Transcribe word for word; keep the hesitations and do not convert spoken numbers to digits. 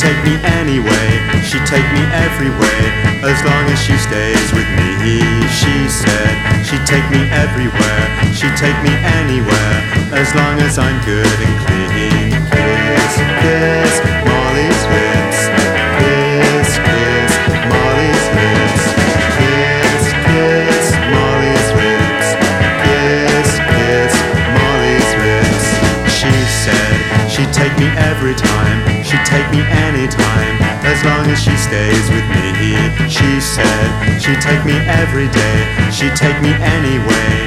take me anyway, she'd take me everywhere, as long as she stays with me. She said she'd take me everywhere, she'd take me anywhere, as long as I'm good and clean. Kiss, kiss, Molly's lips. Kiss, kiss, Molly's lips. Kiss, kiss, Molly's lips. Kiss, kiss, Molly's lips. She said she'd take me every time, she'd take me anytime, as long as she stays with me. She said she'd take me every day, she'd take me anyway,